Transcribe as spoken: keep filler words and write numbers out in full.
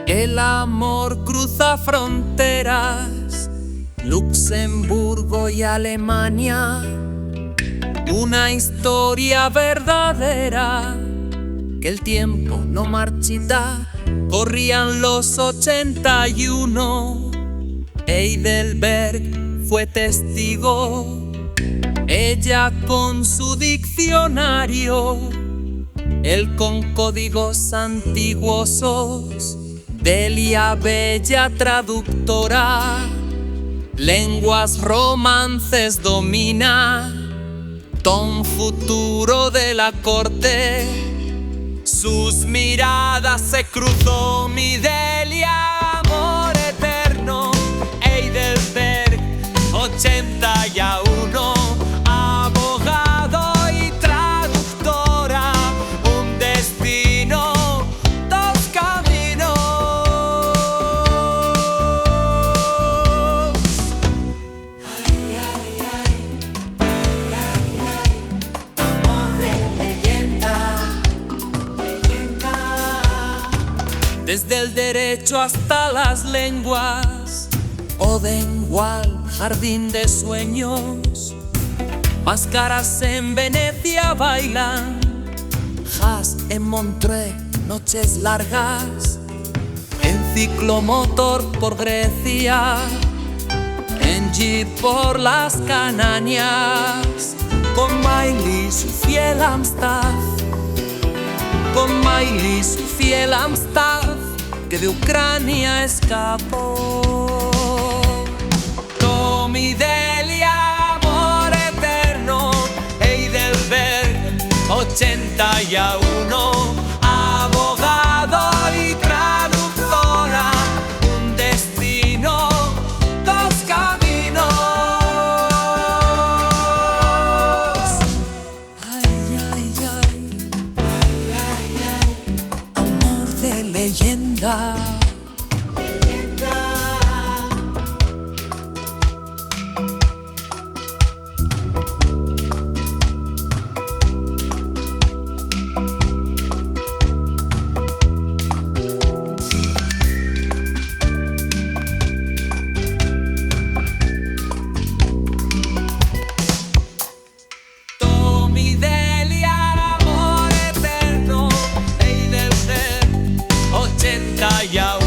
El amor cruza fronteras, Luxemburgo y Alemania. Una historia verdadera que el tiempo no marchita. Corrían los ochenta y uno, Heidelberg fue testigo. Ella con su diccionario, él con códigos antiguosos. Delia bella traductora, lenguas romances domina. Don futuro de la corte, sus miradas se cruzó. Mi Delia, amor eterno. Heidelberg, ochenta y uno, abogado y traductora. Un destino, dos caminos. Ay, ay, ay, ay, ay, ay. Amor de leyenda. Desde el derecho hasta las lenguas, Odenwald, jardín de sueños. Máscaras en Venecia bailan, jazz en Montreux, noches largas. En ciclomotor por Grecia, en jeep por las Canarias. Con Miley su fiel Amistad, con Miley su fiel Amistad, que de Ucrania escapó. Con mi Delia, amor eterno. Heidelberg, ochenta y uno, abogado y traductora. Un destino, dos caminos. Ay, ay, ay, leyenda. Tommy Delia, amor eterno. Heidelberg, ochenta y uno.